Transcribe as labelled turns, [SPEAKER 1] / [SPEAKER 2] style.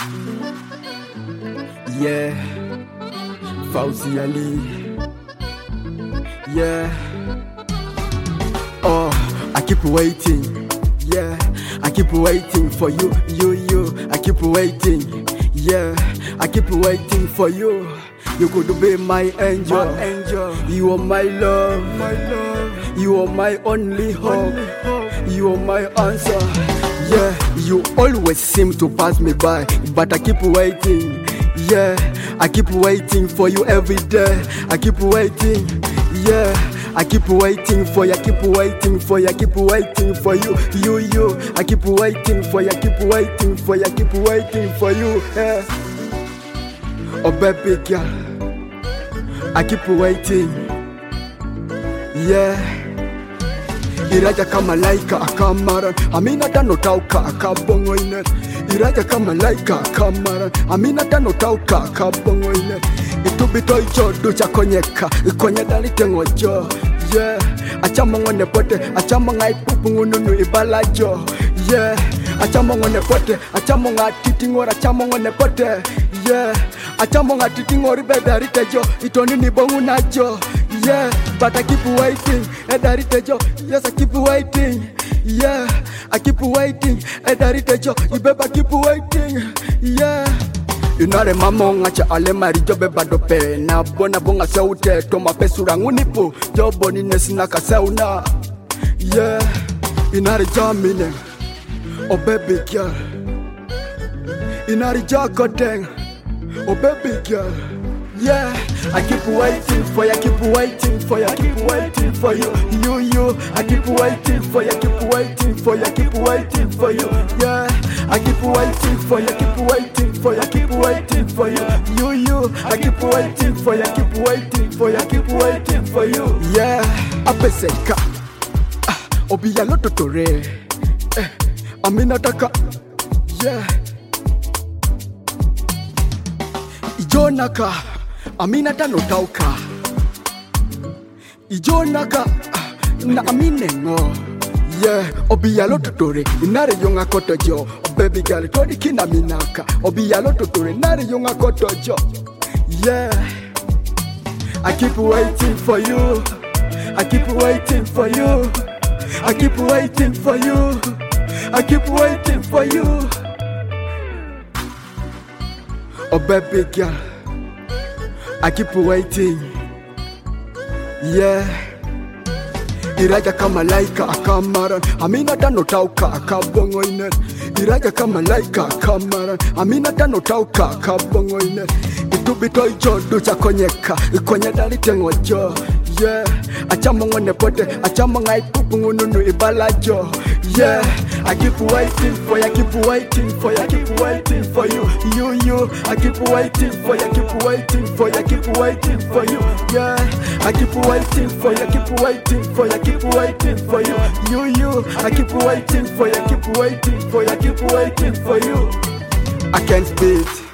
[SPEAKER 1] Yeah, Fauzi Ali. Yeah. Oh, I keep waiting. Yeah, I keep waiting for you. I keep waiting. Yeah, I keep waiting for you. You could be my angel. You are my love. You are my only hope. You are my answer. Yeah, you always seem to pass me by, but I keep waiting. Yeah, I keep waiting for you every day. I keep waiting. Yeah, I keep waiting for you. I keep waiting for you. I keep waiting for you. I keep waiting for you. I keep waiting for you. I keep waiting for you. Yeah. Oh baby girl, I keep waiting. Yeah. Iraja kama laika akamaran, amina tano tauka akabongo inet. Iraja kama laika akamaran, amina tano tauka akabongo inet. Itubito ichodu chakonyeka, ikonye dali tengojo. Yeah, achama ngone pote, achama ngai pupu ngununu ibalajo. Yeah, achama ngone pote, achama ngatiti ngora, achama ngone pote. Yeah, achama ngatiti ngori bedari tejo, itoni ni bongu najo. Yeah, but I keep waiting, Edaritejo. Yes, I keep waiting. Yeah, I keep waiting, Edaritejo. Ibeba keep waiting. Yeah. Inare mamonga cha ale marijo beba dope na bona bonga saute to mapesura ngunipo jobo ni nesina kasauna. Yeah, inare jamine. Oh baby girl. Inare jakoteng. Oh baby girl. Yeah, I keep waiting for you, I keep waiting for you, I keep waiting for you. I keep waiting for you, I keep waiting for you, I keep waiting for you. Yeah, I keep waiting for you, I keep waiting for you, I keep waiting for you. I keep waiting for you, I keep waiting for you, I keep waiting for you. Yeah, apeseka, obiya lototore, aminataka, yeah. Ijonaka. Amina tano tauka Ijonaka na amine ngo. Yeah, obiyalo tutore inare yonga kotojo. Baby girl todi kina minaka. Obiyalo tutore inare yonga kotojo. Yeah, I keep waiting for you. I keep waiting for you. I keep waiting for you. I keep waiting for you. Oh baby girl, I keep waiting. Yeah. Iraja kama laika akamaran, amina tano tauka akabongo inet. Iraja kama laika akamaran, amina tano tauka akabongo inet. Itubito ijodu chakonyeka, ikonye dali tengojo. Yeah, achama ngone pote, achama ngai pupu ngununu ibalajo. Yeah, I keep waiting for you, I keep waiting for you, I keep waiting for you. I keep waiting for you, I keep waiting for you, I keep waiting for you. Yeah, I keep waiting for you, I keep waiting for you, I keep waiting for you. I keep waiting for you, I keep waiting for you, I keep waiting for you. I can't beat.